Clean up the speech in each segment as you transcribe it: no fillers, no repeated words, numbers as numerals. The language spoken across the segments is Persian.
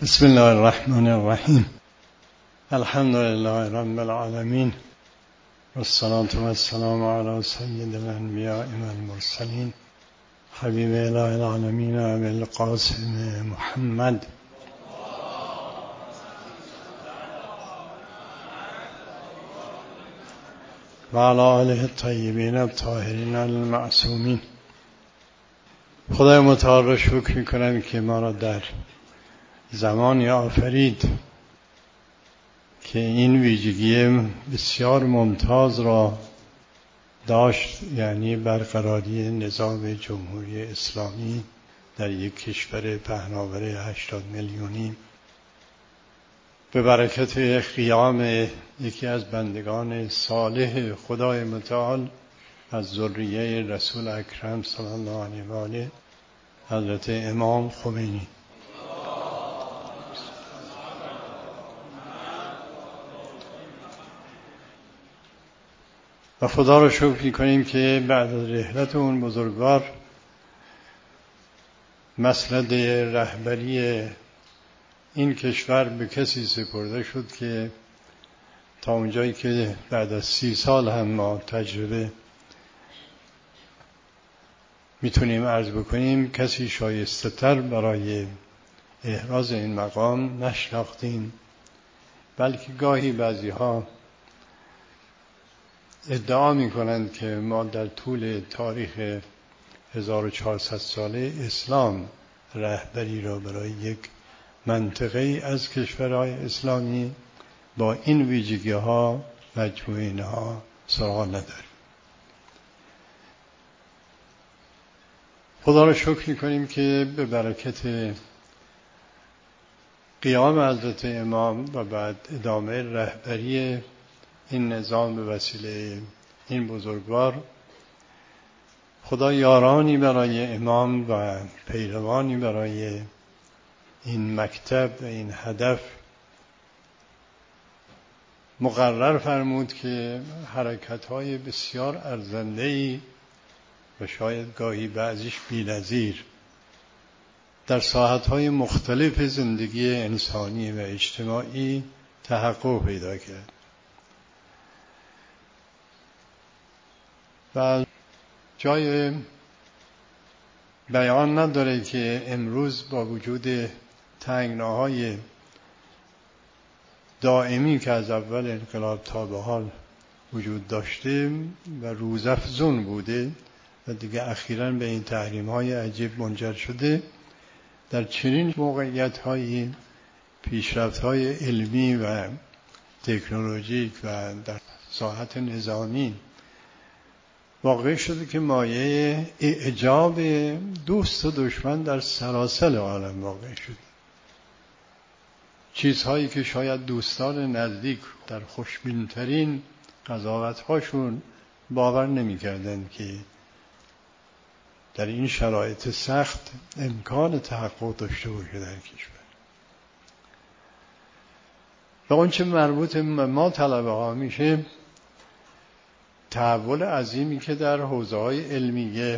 بسم الله الرحمن الرحیم. الحمد لله رب العالمین والصلاة والسلام علی سید الانبیاء والمرسلین حبیب اله العالمین ابی القاسم محمد و علی آله الطیبین الطاهرین المعصومین. خدای متعال را شکر می‌کنم که ما را در زمانی آفرید که این ویژگی بسیار ممتاز را داشت، یعنی برقراری نظام جمهوری اسلامی در یک کشور پهناور 80 میلیونی به برکت قیام یکی از بندگان صالح خدای متعال از ذریه رسول اکرم صلی الله علیه و آله، حضرت امام خمینی. و خدا را شکر می‌کنیم که بعد از رحلت اون بزرگوار مسند رهبری این کشور به کسی سپرده شد که تا اونجایی که بعد از 30 سال هم ما تجربه میتونیم عرض بکنیم کسی شایسته تر برای احراز این مقام نشناختیم، بلکه گاهی بعضی ها ادعا میکنند که ما در طول تاریخ 1400 ساله اسلام رهبری را برای یک منطقه از کشورهای اسلامی با این ویژگی ها مجموعه اینها سراغ نداریم. خدا را شکر میکنیم که به برکت قیام حضرت امام و بعد ادامه رهبری این نظام به وسیله این بزرگوار، خدا یارانی برای امام و پیروانی برای این مکتب و این هدف مقرر فرمود که حرکت‌های بسیار ارزنده‌ای و شاید گاهی بعضیش بی‌نظیر در ساحت‌های مختلف زندگی انسانی و اجتماعی تحقق پیدا کرد. و جای بیان نداره که امروز با وجود تنگناهای دائمی که از اول انقلاب تا به حال وجود داشته و روزافزون بوده و دیگه اخیراً به این تحریم‌های عجیب منجر شده، در چنین موقعیت‌های پیشرفت‌های علمی و تکنولوژیک و در ساحت نظامی واقع شده که مایه اعجاب دوست و دشمن در سراسر عالم واقع شده. چیزهایی که شاید دوستان نزدیک در خوشبین‌ترین قضاوت‌هاشون باور نمی‌کردند که در این شرایط سخت امکان تحقق داشته باشه در کشور. و اون چه مربوط ما طلبه ها میشه، تحول عظیمی که در حوزه‌های علمیه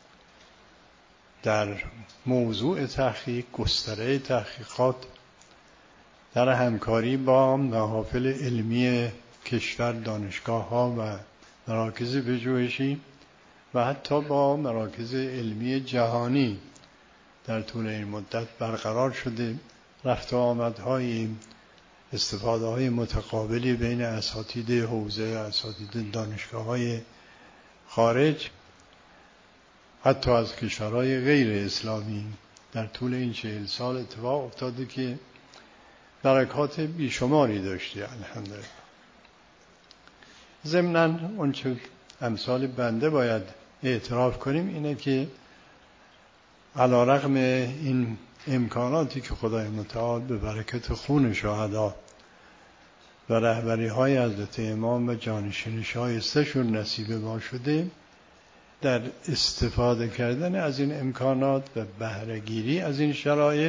در موضوع تحقیق، گستره تحقیقات در همکاری با محافل علمی کشور، دانشگاه‌ها و مراکز پژوهشی و حتی با مراکز علمی جهانی در طول این مدت برقرار شده، رفت و آمدهای استفاده‌های متقابلی بین اساتید حوزه، اساتید دانشگاه‌های خارج، حتی از کشورهای غیر اسلامی در طول این 40 سال اتفاق افتاده که برکات بیشماری داشته الحمدلله. ضمناً اون چه امثال بنده باید اعتراف کنیم اینه که علی‌رغم این امکاناتی که خدای متعال به برکت خون شهدا و رهبری های حضرت امام و جانشین شایسته‌شون نصیب ما شده، در استفاده کردن از این امکانات و بهره‌گیری از این شرایط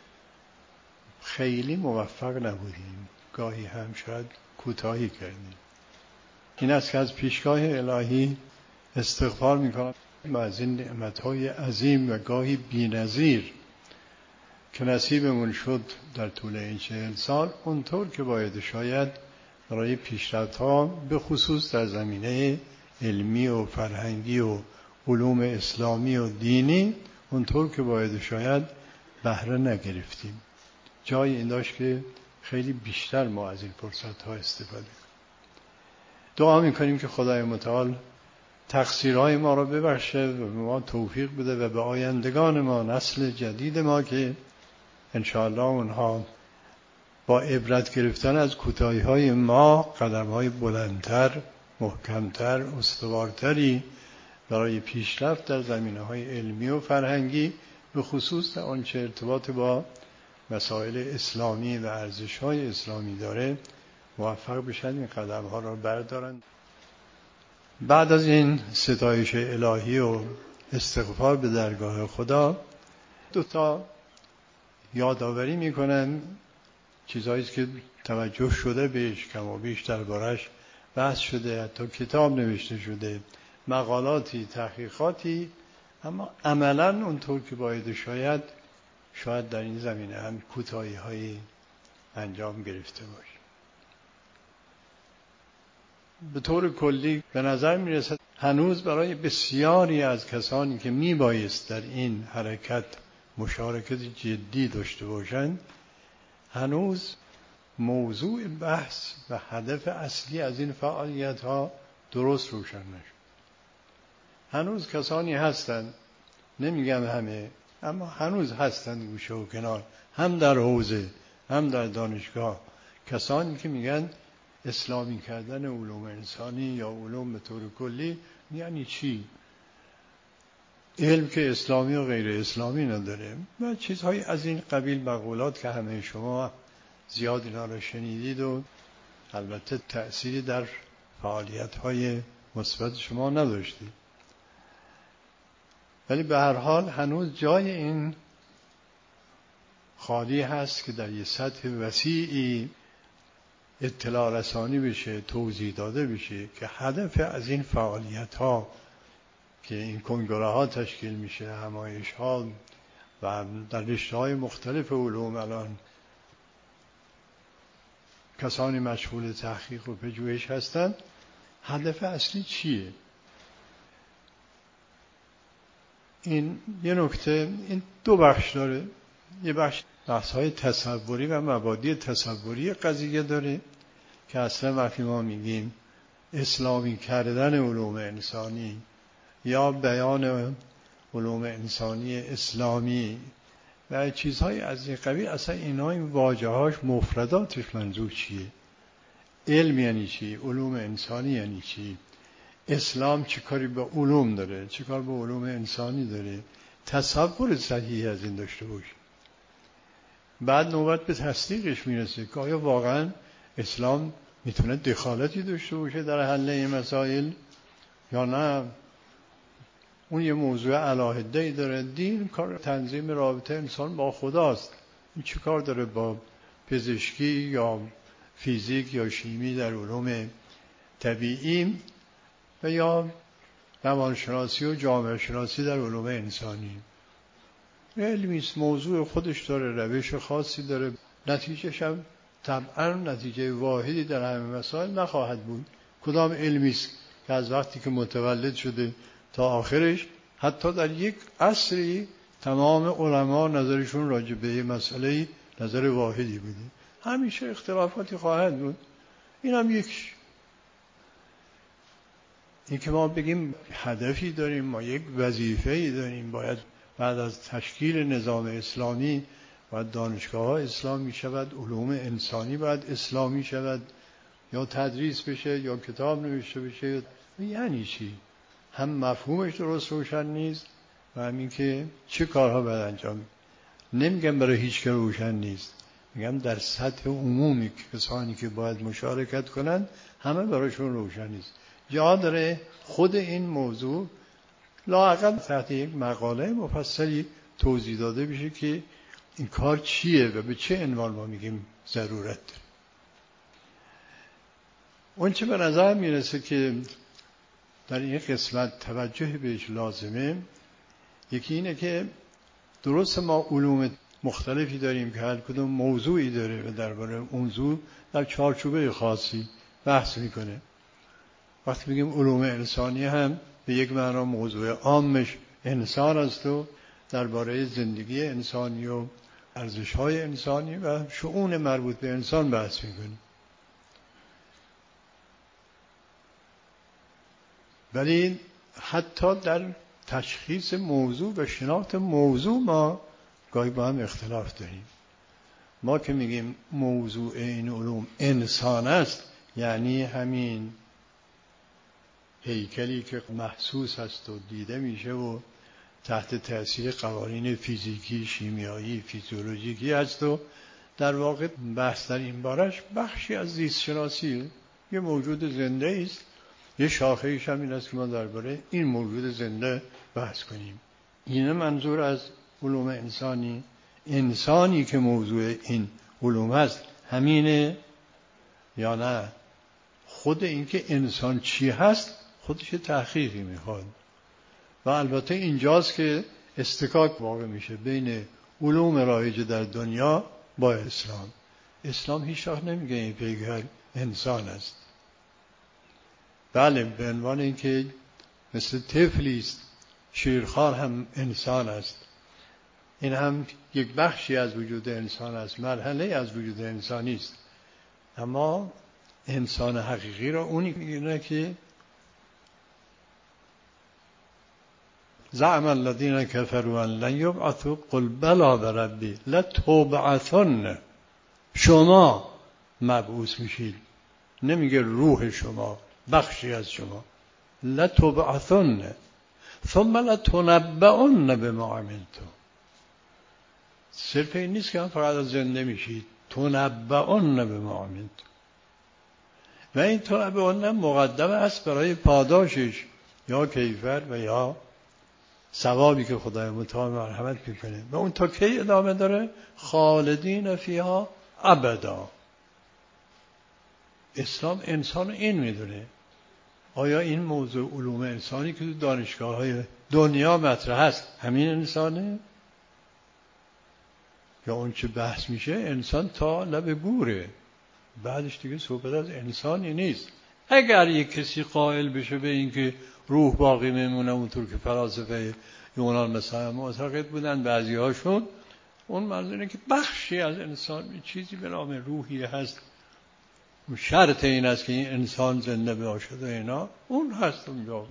خیلی موفق نبودیم، گاهی هم شاید کوتاهی کردیم. این است که از پیشگاه الهی استغفار میکنم و از این نعمت‌های عظیم و گاهی بی‌نظیر که نصیبمون شد در طول این 40 سال اونطور که باید شاید برای پیشرفت‌ها به خصوص در زمینه علمی و فرهنگی و علوم اسلامی و دینی اونطور که باید شاید بهره نگرفتیم. جای این داشت که خیلی بیشتر ما از این فرصت‌ها استفاده کنیم. دعا می‌کنیم که خدای متعال تقصیرهای ما را ببخشه و به ما توفیق بده و به آیندگان ما، نسل جدید ما که انشاءالله اونها با عبرت گرفتن از کوتاهی‌های ما قدم‌های بلندتر، محکمتر، استوارتری برای پیشرفت در زمینه‌های علمی و فرهنگی به خصوص در آنچه ارتباط با مسائل اسلامی و ارزش‌های اسلامی داره موفق بشن این قدم‌ها را بردارند. بعد از این ستایش الهی و استغفار به درگاه خدا 2 یادآوری میکنن، چیزهایی که توجه شده بهش، کم و بیش دربارش بحث شده، حتی کتاب نوشته شده، مقالاتی، تحقیقاتی، اما عملاً اونطور که باید شاید در این زمینه هم کوتاهی‌هایی انجام گرفته باشه. به طور کلی به نظر میرسد هنوز برای بسیاری از کسانی که میبایست در این حرکت مشارکت جدی داشته باشند هنوز موضوع بحث و هدف اصلی از این فعالیت ها درست روشن نشد. هنوز کسانی هستند، نمیگم همه، اما هنوز هستند گوشه و کنار، هم در حوزه هم در دانشگاه، کسانی که میگن اسلامی کردن علوم انسانی یا علوم به طور کلی یعنی چی؟ علم که اسلامی و غیر اسلامی نداره و چیزهای از این قبیل مقولات که همه شما زیاد اینا را شنیدید و البته تأثیری در فعالیت‌های مثبت شما نداشتید. ولی به هر حال هنوز جای این خالی هست که در یه سطح وسیعی اطلاع رسانی بشه، توضیح داده بشه که هدف از این فعالیت‌ها که این کنگره ها تشکیل میشه، همایش ها و در رشته‌های مختلف علوم الان کسانی مشغول تحقیق و پژوهش هستند، هدف اصلی چیه؟ این یه نکته، این 2 بخش داره. یه بحث‌های تصوری و مبادی تصوری قضیه داره که اصلا وقتی ما میگیم اسلامی کردن علوم انسانی یا بیان علوم انسانی اسلامی و چیزهای از این قبیل، اصلا اینا این واژه‌هاش مفرداتش منظور چیه؟ علم یعنی چی؟ علوم انسانی یعنی چی؟ اسلام چه کاری به علوم داره؟ چه کار به علوم انسانی داره؟ تصور صحیحی از این داشته باشیم. بعد نوبت به تصدیقش میرسه که آیا واقعا اسلام میتونه دخالتی داشته باشه در حل این مسائل یا نه؟ اون یه موضوع علاهده‌ای داره. دین کار تنظیم رابطه انسان با خداست. این چه کار داره با پزشکی یا فیزیک یا شیمی در علوم طبیعی و یا روانشناسی و جامعه شناسی در علوم انسانی؟ علمی است، موضوع خودش داره، روش خاصی داره، نتیجهش هم طبعا نتیجه واحدی در همه مسائل نخواهد بود. کدام علمی است که از وقتی که متولد شده تا آخرش حتی در یک عصری تمام علما نظرشون راجع به یه مسئله نظر واحدی بوده؟ همیشه اختلافاتی خواهد بود. این هم یک این که ما بگیم هدفی داریم، ما یک وظیفه‌ای داریم، باید بعد از تشکیل نظام اسلامی باید دانشگاه‌ها اسلامی شود، علوم انسانی باید اسلامی شود، یا تدریس بشه یا کتاب نوشته بشه. یعنی چی؟ هم مفهومش درست روشن نیست و همین که چه کارها باید انجام. نمیگم برای هیچ که روشن نیست، میگم در سطح عمومی کسانی که باید مشارکت کنند همه برایشون روشن نیست. جا داره خود این موضوع لااقل تحت یک مقاله مفصلی توضیح داده بشه که این کار چیه و به چه عنوان ما میگیم ضرورت داره. اون چه به نظر میرسه که در این قسمت توجه بهش لازمه، یکی اینه که درست ما علوم مختلفی داریم که هر کدوم موضوعی داره و درباره موضوع در چارچوبه خاصی بحث میکنه. وقتی میگیم علوم انسانی هم به یک معنا موضوع عامش انسان است و درباره زندگی انسانی و ارزش‌های انسانی و شؤون مربوط به انسان بحث میکنیم. ولی حتی در تشخیص موضوع و شناخت موضوع ما گاهی با هم اختلاف داریم. ما که میگیم موضوع این علوم انسان است، یعنی همین هیکلی که محسوس است و دیده میشه و تحت تأثیر قوانین فیزیکی، شیمیایی، فیزیولوژیکی است و در واقع بحث در این بارش بخشی از زیست شناسی، یه موجود زنده است. یه شاخه ایش هم این است که ما درباره این موجود زنده بحث کنیم. اینه منظور از علوم انسانی. انسانی که موضوع این علوم است همینه یا نه؟ خود این که انسان چی هست خودش تحقیقی میخواد و البته اینجاست که استکاک واقع میشه بین علوم رایج در دنیا با اسلام. اسلام هیچ وقت نمیگه این پیغمبر انسان است. بله، به عنوان اینکه مثل طفلی است، شیرخوار هم انسان است. این هم یک بخشی از وجود انسان است، مرحله از وجود انسانی است. اما انسان حقیقی را اونی میگه که زعم الذین کفروا ان لن یبعثوا قل بلی بربی لتبعثن. شما مبعوث میشید، نمیگه روح شما، بخشی از شما. لتبعثن ثم لتنبؤن بما عملتم. صرف این نیست که فقط زنده میشید، تنبؤن بما عملتم. و این تنبؤن مقدم است برای پاداشش، یا کیفر و یا ثوابی که خدای متعال مرحمت میکنه. و اون تا کی ادامه داره؟ خالدین فیها ابدا. اسلام انسان این میدونه. آیا این موضوع علوم انسانی که تو دانشگاه‌های دنیا مطرح است همین انسانه؟ یا اون چه بحث میشه انسان تا لب گوره، بعدش دیگه صحبت از انسانی نیست. اگر یک کسی قائل بشه به این که روح باقی میمونه، اونطور که فلاسفه یونان مثلا معتقد بودن بعضی هاشون، اون منظور اینه که بخشی از انسان چیزی به نام روحی هست. شرط این است که این انسان زنده باشد و اینا، اون هست اونجا.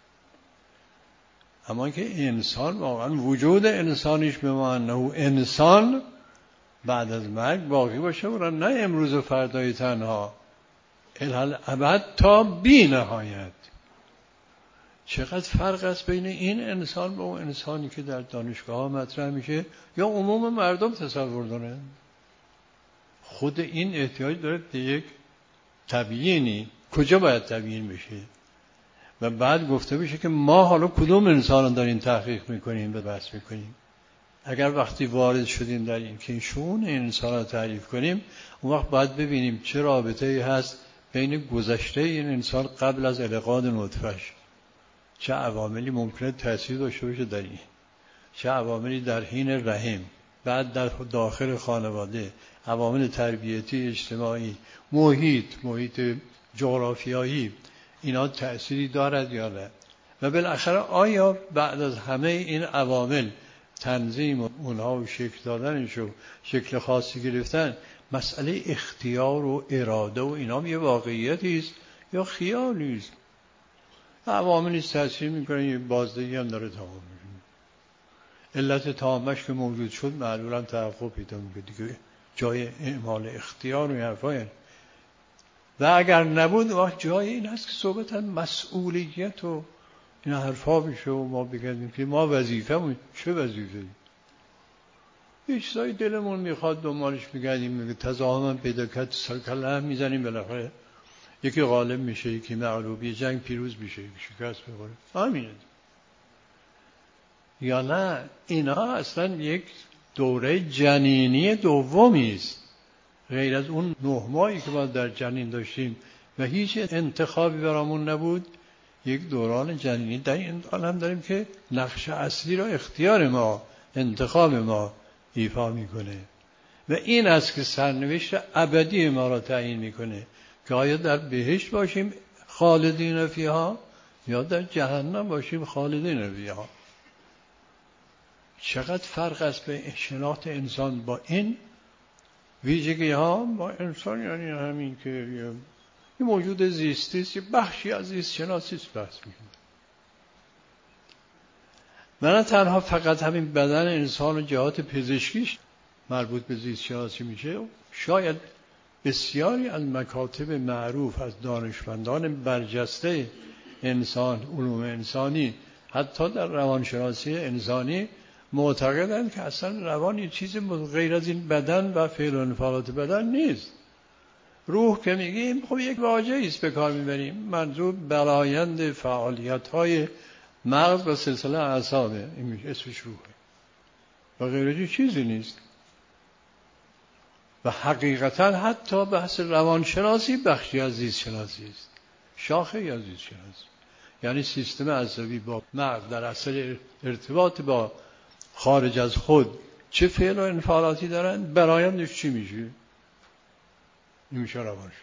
اما که انسان واقعا وجود انسانیش به معنی انسان بعد از مرگ باقی باشه و نه امروز و فردای تنها، الابد تا بی نهایت. چقدر فرق است بین این انسان و اون انسانی که در دانشگاه ها مطرح میشه یا عموم مردم تصور دارن. خود این احتیاج داره به یک تبیینی، کجا باید تبیین بشه و بعد گفته بشه که ما حالا کدوم انسان داریم تحقیق میکنیم و بحث میکنیم. اگر وقتی وارد شدیم در این که شؤون انسان را تعریف کنیم، اون وقت باید ببینیم چه رابطه‌ای هست بین گذشته این انسان قبل از القاد نطفه‌اش، چه عواملی ممکنه تأثیر داشته باشه در این، چه عواملی در حین رحم، بعد در داخل خانواده، عوامل تربیتی اجتماعی، محیط جغرافیایی، اینا تأثیری دارد یا نه. و بالاخره آیا بعد از همه این عوامل تنظیم اونها و شکل دادنش و شکل خاصی گرفتن، مسئله اختیار و اراده و اینا یه واقعیتی است یا خیالی است؟ عواملی تأثیر میکنه، یه بازدهی هم داره تمام میشه. علت تامش که موجود شد معلولا توقف پیدا میکنه دیگه، جای اعمال اختیار و حرفای. و اگر نبود وقت جای این هست که صحبت مسئولیت و این حرفا بشه و ما بگردیم که ما وظیفه‌مون چه وظیفه‌ای؟ یه چیزایی دلمون میخواد دنبالش میگردیم، میگه تضاهم پیدا کرد، سرکله هم میزنیم، بالاخره یکی غالب میشه، یکی مغلوب، یه جنگ پیروز میشه، یکی شکست میخوره. همینه. یا نه اینا اصلا یک دوره جنینی دومی است، غیر از اون 9 ماهی که ما در جنین داشتیم و هیچ انتخابی برامون نبود. یک دوران جنینی در این عالم داریم که نقش اصلی را اختیار ما، انتخاب ما ایفا میکنه و این است که سرنوشت ابدی ما را تعیین میکنه که آیا در بهشت باشیم خالدین فیها یا در جهنم باشیم خالدین فیها. چقدر فرق است به شناخت انسان با این ویژگی ها. با انسان یعنی همین که یه موجود زیستی است، یه بخشی از زیست شناسی است بحث میکنه. من تنها فقط همین بدن انسان و جهات پزشکیش مربوط به زیست شناسی میشه. شاید بسیاری از مکاتب معروف از دانشمندان برجسته انسان، علوم انسانی، حتی در روانشناسی انسانی معتقدند که اصلا روان یه چیز غیر از این بدن و فعل و انفعالات بدن نیست. روح که میگیم خب یک واژه‌ای است به کار میبریم، منظور برآیند فعالیت‌های مغز و سلسله اعصابه، این اسمش روحه و غیر از چیزی نیست. و حقیقتا حتی بحث روانشناسی بخشی از زیست شناسی است، شاخه‌ای از زیست شناسی. یعنی سیستم عصبی با مغز در اثر ارتباط با خارج از خود چه فعل و انفعالاتی دارن، برآیندش چی میشه؟ این میشه روانشناسی.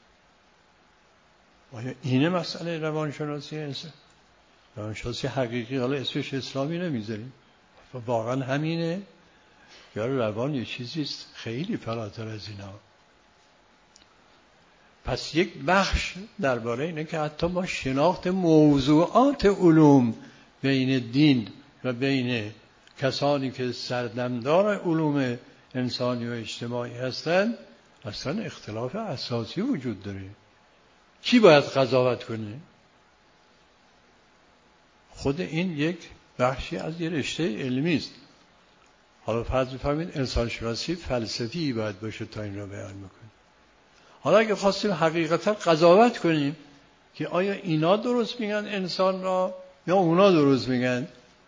آیا اینه مسئله روانشناسی انسان؟ روانشناسی حقیقی، حالا اسمش اسلامی نمیذاریم، واقعا همینه یا روان یه چیزیست خیلی فراتر از اینا؟ پس یک بخش درباره اینه که حتی ما شناخت موضوعات علوم بین دین و بین کسانی که سردمدار علوم انسانی و اجتماعی هستند اصلا اختلاف اساسی وجود داره. کی باید قضاوت کنه؟ خود این یک بخشی از یه رشته علمی است. حالا فرض بفرمایید انسان شناسی فلسفی باید باشه تا این را بیان بکنه. حالا اگه خواستیم حقیقتا قضاوت کنیم که آیا اینا درست میگن انسان را یا اونا درست میگن،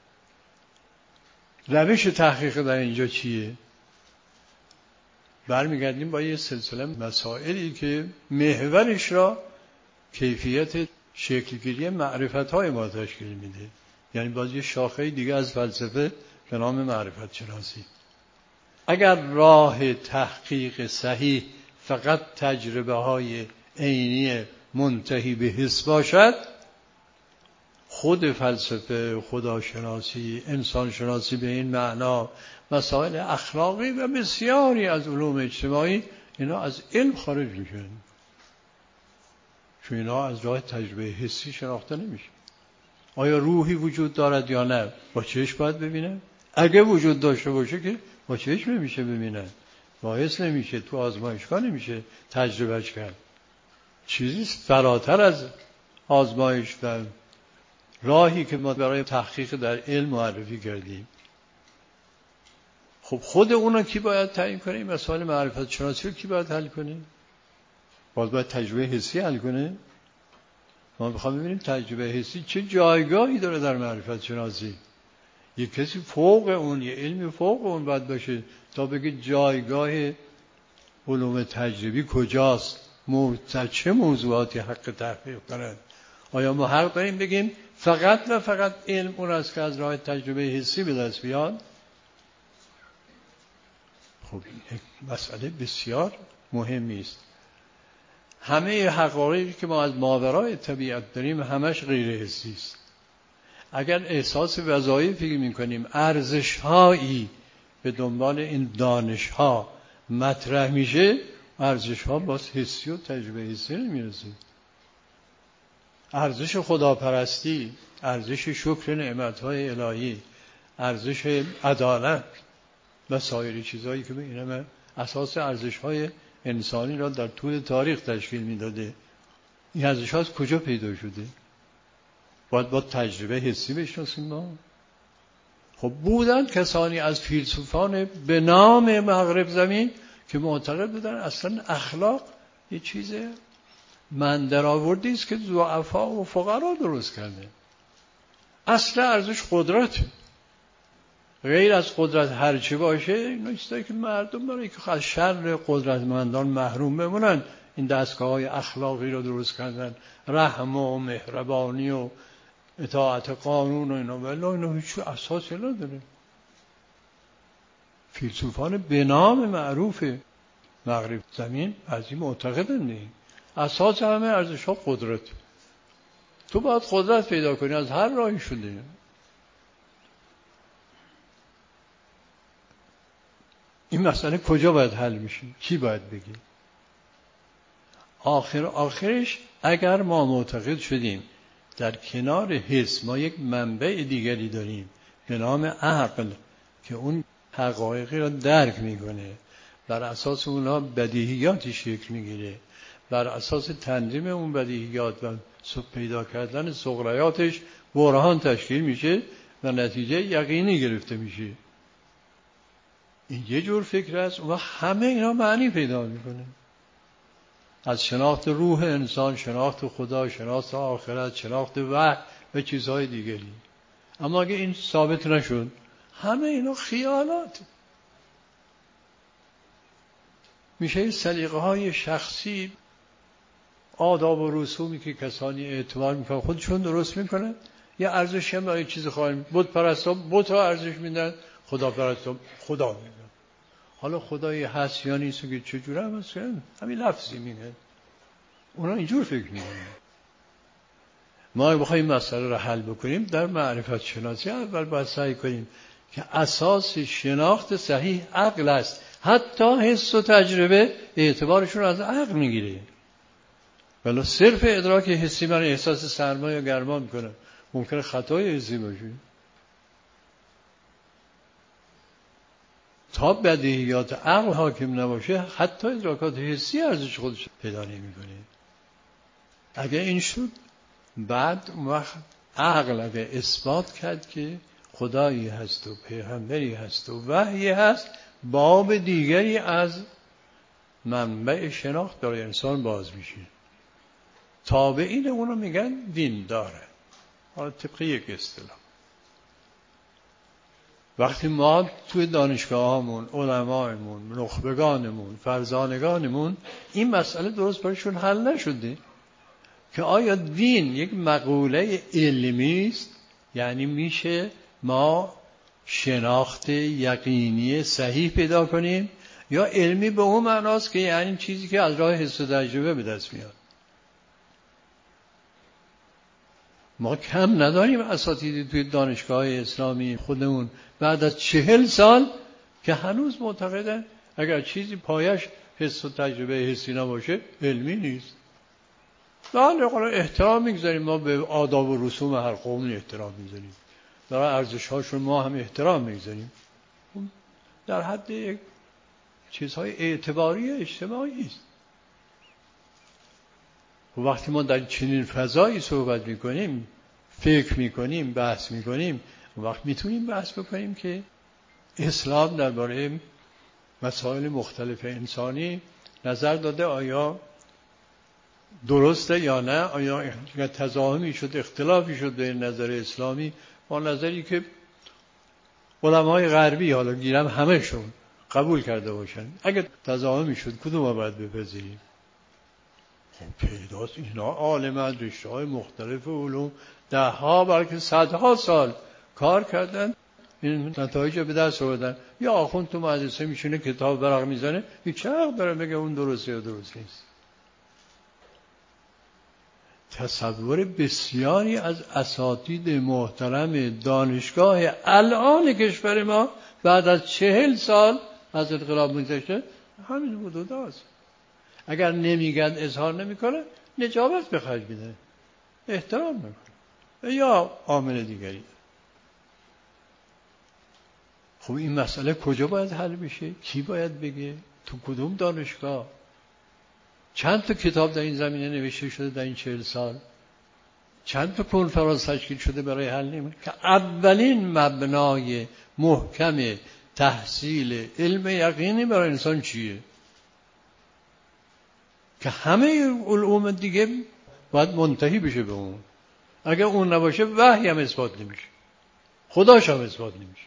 روش تحقیق در اینجا چیه؟ برمیگردیم با یه سلسله مسائلی که محورش را کیفیت شکلگیری معرفت‌های ما تشکیل میده. یعنی باز یه شاخه دیگه از فلسفه به نام معرفت شناسی. اگر راه تحقیق صحیح فقط تجربه های عینی منتهی به حس باشد، خود فلسفه، خداشناسی، انسانشناسی به این معنا، مسائل اخلاقی و بسیاری از علوم اجتماعی اینا از علم خارج میشن، چون اینا از راه تجربه حسی شناخته نمیشه. آیا روحی وجود دارد یا نه؟ با چشم باید ببینه. اگه وجود داشته باشه که با چشم نمیشه ببینه، با حس نمیشه، تو آزمایشگاه نمیشه تجربهش کرد. چیزی فراتر از آزمایش و راهی که ما برای تحقیق در علم معرفی کردیم. خب خود اونا کی باید تعیین کنه؟ این مسائل معرفت شناسی رو کی باید حل کنه؟ باید تجربه حسی حل کنه؟ ما میخوام ببینیم تجربه حسی چه جایگاهی داره در معرفت شناسی. یک کسی فوق اون، یه علمی فوق اون باید باشه تا بگه جایگاه علوم تجربی کجاست، چه موضوعاتی حق تحقیق دارن. آیا ما حق داریم بگیم فقط و فقط علم اون است که از راه تجربه حسی به دست بیاد؟ خب این مسئله بسیار مهمی است. همه حقایقی که ما از ماورای طبیعت داریم همش غیر حسی است. اگر احساس وظایفی میکنیم، ارزش‌هایی به دنبال این دانش‌ها مطرح میشه، ارزش‌ها باز حسی و تجربه حسی نمیرسه. ارزش خداپرستی، ارزش شکر نعمت‌های الهی، ارزش عدالت و سایر چیزهایی که اینا اساس ارزش‌های انسانی را در طول تاریخ تشکیل میداده، این ارزش‌ها از کجا پیدا شده؟ باید با تجربه حسی بشناسیم ما. خب بودن کسانی از فیلسوفان به نام مغرب زمین که معتقد بودن اصلا اخلاق یه چیز من درآوردی است که ضعفا و فقرا درست کرده. اصل ارزش قدرته، غیر از قدرت هر چی باشه اینو چیزایی که مردم داره که از شر قدرتمندان محروم بمونن، این دستگاه‌های اخلاقی رو درست کردن، رحم و مهربانی و اطاعت قانون و اینا، ولی اینا هیچ اساسی نداره. فیلسوفان به نام معروف مغرب زمین از این معتقدن اساس همه ارزش ها قدرت. تو باید قدرت پیدا کنی از هر راهی شده. این مسئله کجا باید حل میشه؟ کی باید بگه؟ آخرش اگر ما معتقد شدیم در کنار حس ما یک منبع دیگری داریم به نام عقل که اون حقایقی را درک میکنه، بر اساس اونها بدیهیاتی شکل میگیره، بر اساس تنظیم اون بدیهیات و پیدا کردن ثغریاتش برهان تشکیل میشه و نتیجه یقینی گرفته میشه. این یه جور فکر است و همه اینا معنی پیدا میکنه. از شناخت روح انسان، شناخت خدا، شناخت آخرت، شناخت وحی و چیزهای دیگری. اما اگه این ثابت نشد همه اینا خیالات میشه. سلیقه های شخصی، آداب و رسومی که کسانی اعتبار میکنن خودشون درست میکنن. یه ارزشی هم برای چیز خواهیم. بت پرستا بت ها ارزش میدن، خدا پرستا خدا میدن. حالا خدایی هست یا نیست که چجوره هم هست همین لفظی میگن. اونا اینجور فکر میکنن. ما بخوایم مسئله رو حل بکنیم در معرفت شناسی اول باید سعی کنیم که اساس شناخت صحیح عقل است. حتی حس و تجربه اعتبارشون از عقل میگیره. ولی صرف ادراک حسی من احساس سرما یا گرما میکنه، ممکنه خطای حسی باشه. تا بدیهیات عقل حاکم نباشه حتی ادراکات حسی ارزش خودش پیدا نمیکنه. اگه این شد بعد وقت عقل اگه اثبات کرد که خدایی هست و پیغمبری هست و وحی هست، باب دیگری از منبع شناخت برای انسان باز میشه. تابعین اونو میگن دین داره. حالا طبق یک اصطلاح وقتی ما توی دانشگاهامون، علمایمون، نخبگانمون، فرزانگانمون این مسئله درست برایشون حل نشده که آیا دین یک مقوله علمی است، یعنی میشه ما شناخت یقینی صحیح پیدا کنیم، یا علمی به اون معناست که یعنی چیزی که از راه حس و تجربه به دست میاد. ما کم نداریم اساتیدی توی دانشگاه اسلامی خودمون بعد از 40 سال که هنوز معتقدن اگر چیزی پایش حس و تجربه حسی نباشه علمی نیست. بله احترام میگذاریم، ما به آداب و رسوم هر قوم احترام میذاریم، برای ارزش هاشون ما هم احترام میگذاریم، در حد یک چیزهای اعتباری اجتماعی است. و وقتی ما در چنین فضایی صحبت میکنیم، فکر میکنیم، بحث میکنیم، وقت میتونیم بحث بکنیم که اسلام درباره مسائل مختلف انسانی نظر داده آیا درسته یا نه، آیا تضاهمی شد، اختلافی شد بین نظر اسلامی با نظری که علمای غربی حالا گیرم همه‌شون قبول کرده باشن. اگه تضاهمی شد کدوم باید بپذیریم؟ پیداست اینا عالم رشته‌های مختلف علوم ده‌ها بلکه صدها سال کار کردن، این نتایج به دست آوردن. یا آخوند تو مدرسه میشینه کتاب ورق میزنه، این چه حق داره بگه اون درسته یا درست نیست؟ تصور بسیاری از اساتید محترم دانشگاه الان کشور ما بعد از 40 سال از انقلاب میگذشته همین حدود هست. اگر نمیگن، اظهار نمیکنه، نجابت به خرج میده، احترام نمیکنه یا عامل دیگری. خب این مسئله کجا باید حل بشه؟ کی باید بگه؟ تو کدوم دانشگاه؟ چند تا کتاب در این زمینه نوشته شده در این 40 سال؟ چند تا کنفرانس تشکیل شده برای حل نمیشه که اولین مبنای محکم تحصیل علم یقینی برای انسان چیه؟ که همه علوم دیگه باید منتهی بشه به اون. اگر اون نباشه وحی هم اثبات نمیشه، خداش هم اثبات نمیشه.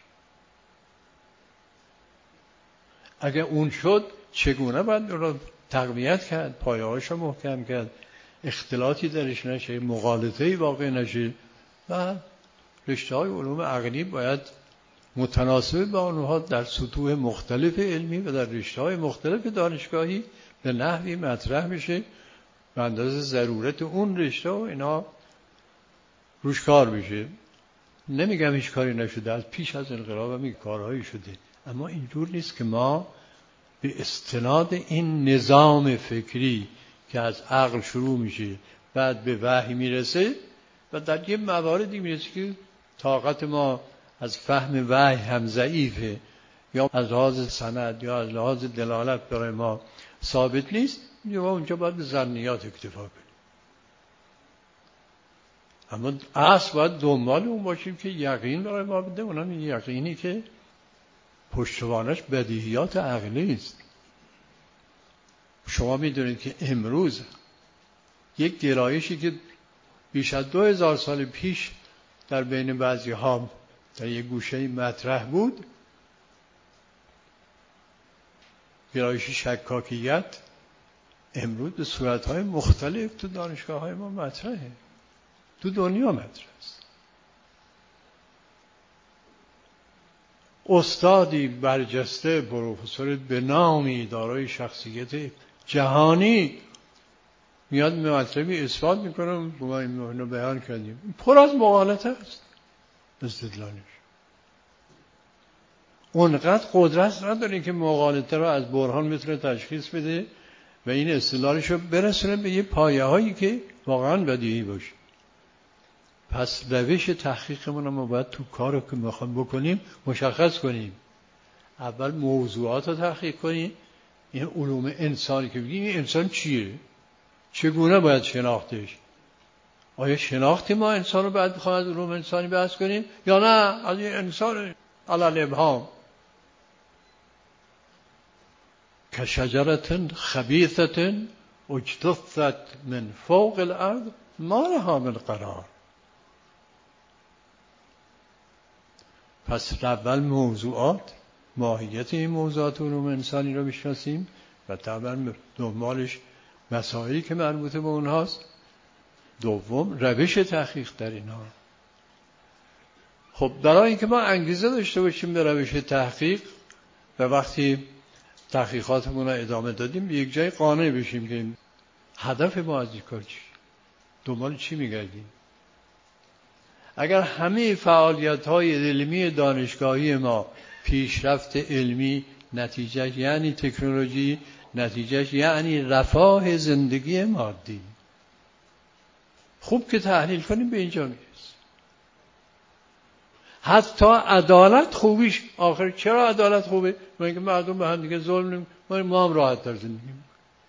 اگر اون شد چگونه باید اون رو تقویت کرد، پایه‌هاش رو محکم کرد، اختلاطی درش نشه، مغالطه‌ای واقع نشه. و رشته‌های علوم عقلی باید متناسب با آنها در سطوح مختلف علمی و در رشته‌های مختلف دانشگاهی به نحوی مطرح میشه به اندازه ضرورت اون رشته و اینا روش کار بشه. نمیگم هیچ کاری نشده، از پیش از انقلاب هم این کارهایی شده، اما اینجور نیست که ما به استناد این نظام فکری که از عقل شروع میشه بعد به وحی میرسه و در یه مواردی میرسه که طاقت ما از فهم وحی هم ضعیفه یا از لحاظ سند یا از لحاظ دلالت برای ما ثابت نیست، ما اونجا باید به ظنیات اکتفا کنیم. اما اصل باید دنبال اون باشیم که یقین برای ما بده، اونم این یقینی که پشتوانش بدیهیات عقلی است. شما میدونید که امروز یک گرایشی که بیش از 2000 سال پیش در بین بعضی ها در یک گوشه مطرح بود، گرایش شکاکیت، امروز به صورتهای مختلف تو دانشگاه‌های ما مطرحه، تو دنیا مطرح است. استادی برجسته، پروفسور به نامی دارای شخصیت جهانی میاد مطلبی اثبات میکنه، ما اینو بیان کردیم، پر از مغالطه است استدلالش. اونقدر قدرت نداره که مغالطه را از برهان میتونه تشخیص بده و این استدلالش رو برسونه به یه پایه هایی که واقعا بدیهی باشه. پس روش تحقیقمون ما باید تو کار که میخوایم بکنیم مشخص کنیم. اول موضوعات رو تحقیق کنیم. این علوم انسانی که بگیم این انسان چیه؟ چگونه باید شناختش؟ آیا شناخت ما انسان رو باید بخوایم از علوم انسانی بحث کنیم یا نه از این انسان علی الابهام که شجرة خبیثة اجتثت من فوق الارض ما لها من قرار. پس اول موضوعات، ماهیت این موضوعات علوم انسانی رو بشناسیم و طبعا دنبالش مسائلی که مربوط به اونهاست. دوم روش تحقیق در اینها. خب برای اینکه ما انگیزه داشته باشیم به روش تحقیق و وقتی تحقیقاتمون رو ادامه دادیم به یک جای قانع بشیم که هدف ما از این کار چیه، دنبال چی میگردیم. اگر همه فعالیت‌های علمی دانشگاهی ما پیشرفت علمی نتیجه یعنی تکنولوژی، نتیجه یعنی رفاه زندگی مادی، خوب که تحلیل کنیم به اینجا میرسیم. حتی عدالت خوبیش، آخر چرا عدالت خوبه؟ ما اینکه مردم به هم دیگه ظلم نمی‌کنن، ما هم راحت تر زندگی می‌کنیم.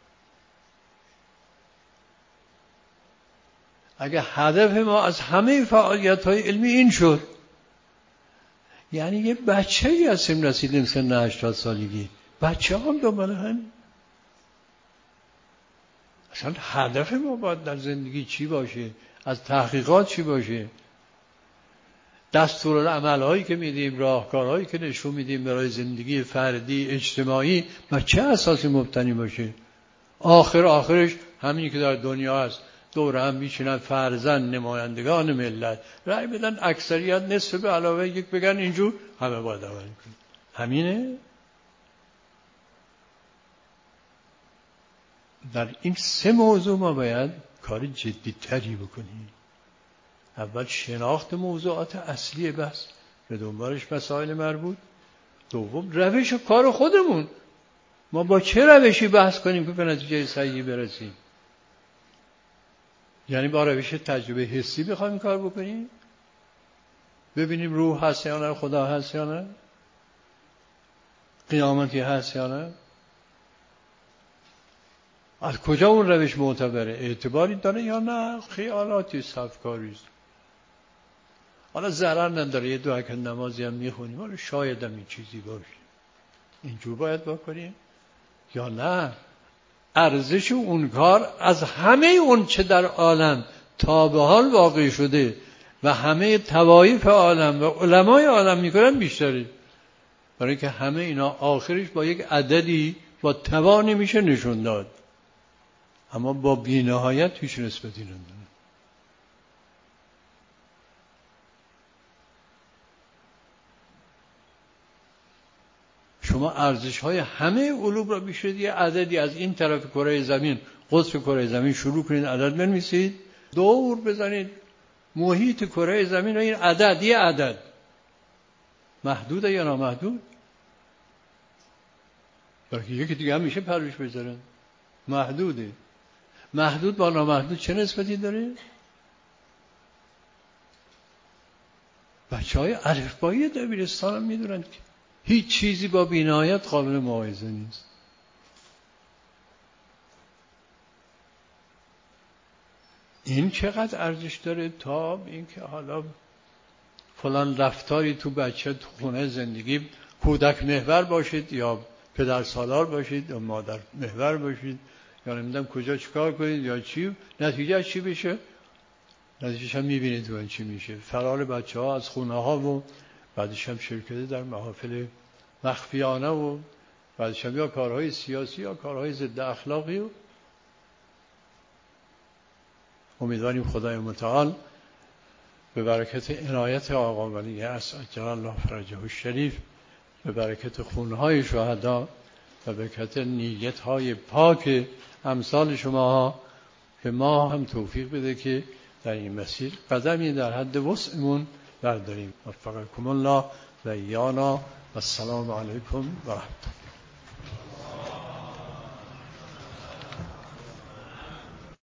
اگه هدف ما از همه فعالیت‌های علمی این شد، یعنی یه بچه‌ای هستیم رسیدیم سن 80 سالگی، بچه هم دنبال همین. اصلا هدف ما باید در زندگی چی باشه، از تحقیقات چی باشه، دستورالعمل‌هایی که میدیم، راهکارهایی که نشون میدیم برای زندگی فردی اجتماعی بر چه اساسی مبتنی باشه. آخرش همینی که در دنیا هست، دور هم میشینن فرزند نمایندگان ملت رأی بدن، اکثریت نصف به علاوه یک بگن اینجور، همه باید عمل کنن. همینه. در این سه موضوع ما باید کار جدی‌تری بکنیم. اول شناخت موضوعات اصلی بحث، به دنبالش مسائل مربوط. دوم روش کار خودمون، ما با چه روشی بحث کنیم که به نتیجه صحیحی برسیم. یعنی با روش تجربه حسی بخوایم این کار بکنیم، ببینیم روح هست یا نه، خدا هست یا نه، قیامتی هست یا نه. از کجا اون روش معتبره؟ اعتباری داره یا نه خیالاتی افکاری است؟ حالا ضرر نداره یه دو رکعت نمازی هم میخونیم، حالا شاید هم این چیزی باشه، اینجور باید بکنیم یا نه ارزش اون کار از همه اون چه در عالم تا به حال واقع شده و همه طوایف عالم و علمای عالم میکنن بیشتره، برای که همه اینا آخرش با یک عددی با توانی میشه نشون داد، اما با بی‌نهایت هیچ نسبتی نداره. شما ارزش‌های همه علوم را بشید یه عددی از این طرف کره زمین، قطب کره زمین شروع کنید عدد بنویسید، دور بزنید محیط کره زمین و این عدد، یه عدد محدوده یا نامحدود؟ بلکه یکی دیگه هم میشه پروش بذارن. محدوده. محدود با نامحدود چه نسبتی داره؟ بچه‌های الفبایی دبیرستان هم میدونن که هیچ چیزی با بی‌نهایت قابل مقایسه نیست. این چقدر ارزش داره تا اینکه حالا فلان رفتاری تو بچه تو خونه زندگی کودک محور باشید یا پدر سالار باشید یا مادر محور باشید یا نمیدونم کجا چیکار کنید یا چی، نتیجه چی بشه؟ نتیجهش هم میبینید تو چی میشه. فرار بچه ها از خونه ها و بعدش هم شرکت در محافل مخفیانه و بعدش هم یا کارهای سیاسی یا کارهای ضد اخلاقی. و امیدواریم خدای متعال به برکت عنایت آقا ولی عصر عجل الله فرجه الشریف، به برکت خونهای شهدا و به برکت نیتهای پاک امثال شما که ما هم توفیق بده که در این مسیر قدمی در حد وسعمون برداریم. وفقکم الله و ایانا و السلام علیکم و رحمت الله.